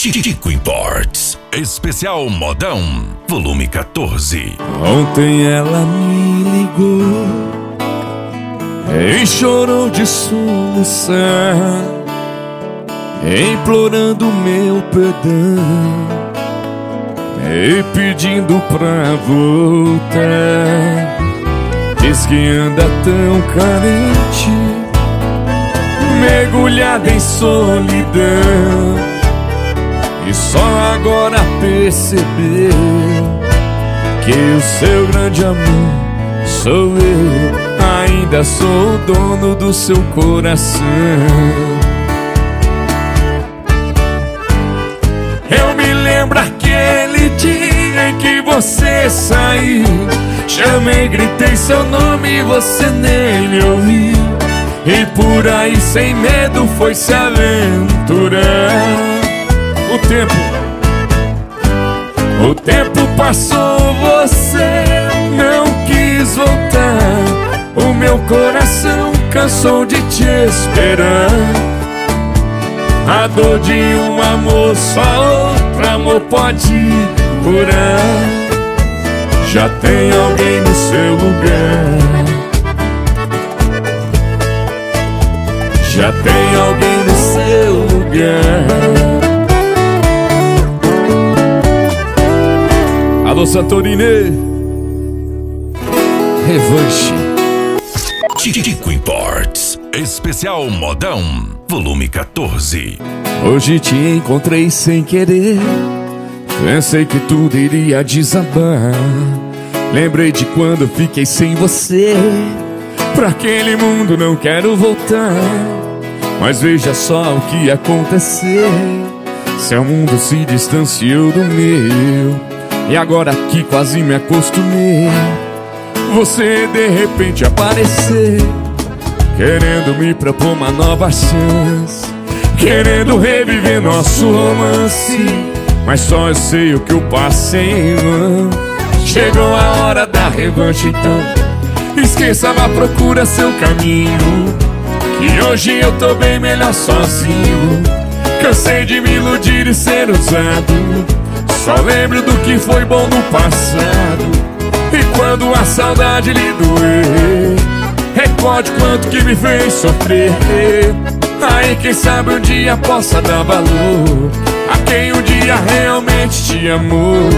Tico Imports, especial modão, volume 14. Ontem ela me ligou e chorou de soluçar, implorando meu perdão e pedindo pra voltar. Diz que anda tão carente, mergulhada em solidão, e só agora percebeu que o seu grande amor sou eu. Ainda sou o dono do seu coração. Eu me lembro aquele dia em que você saiu. Chamei, gritei seu nome e você nem me ouviu. E por aí sem medo foi se aventurar. O tempo passou, você não quis voltar. O meu coração cansou de te esperar. A dor de um amor só outro amor pode curar. Já tem alguém no seu lugar. Já tem alguém no seu lugar. Alô, Santorini. Revanche. Tico Imports, especial modão, volume 14. Hoje te encontrei sem querer. Pensei que tudo iria desabar. Lembrei de quando fiquei sem você. Pra aquele mundo não quero voltar. Mas veja só o que aconteceu. Seu mundo se distanciou do meu, e agora aqui quase me acostumei. Você de repente apareceu, querendo me propor uma nova chance, querendo reviver nosso romance. Mas só eu sei o que eu passei em vão. Chegou a hora da revanche, então esqueça, vá, procura seu caminho, que hoje eu tô bem melhor sozinho. Cansei de me iludir e ser usado. Só lembro do que foi bom no passado. E quando a saudade lhe doer, recorde quanto que me fez sofrer. Aí quem sabe um dia possa dar valor a quem um dia realmente te amou.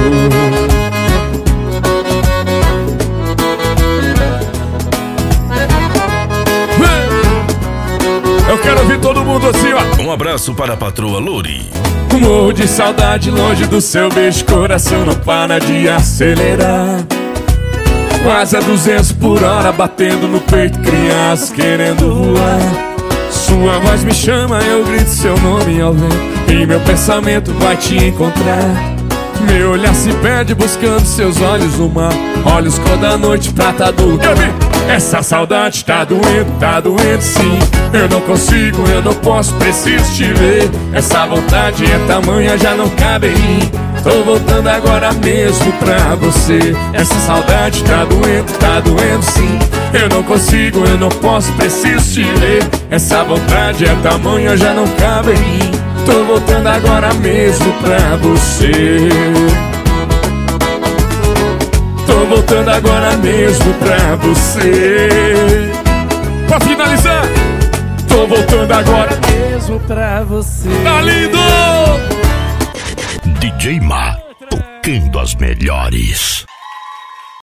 Eu quero ouvir todo mundo assim, ó. Um abraço para a patroa Lori. Morro de saudade longe do seu beijo, coração não para de acelerar. Quase a 200 por hora, batendo no peito, crianças querendo voar. Sua voz me chama, eu grito seu nome ao vento, e meu pensamento vai te encontrar. Meu olhar se perde buscando seus olhos no mar, olhos cor da noite prata do lugar. Essa saudade tá doendo sim. Eu não consigo, eu não posso, preciso te ver. Essa vontade é tamanha, já não cabe em mim. Tô voltando agora mesmo pra você. Essa saudade tá doendo sim. Eu não consigo, eu não posso, preciso te ver. Essa vontade é tamanha, já não cabe em mim. Tô voltando agora mesmo pra você. Tô voltando agora mesmo pra você. Pra finalizar, tô voltando agora mesmo pra você. Tá lindo! DJ Ma, tocando as melhores.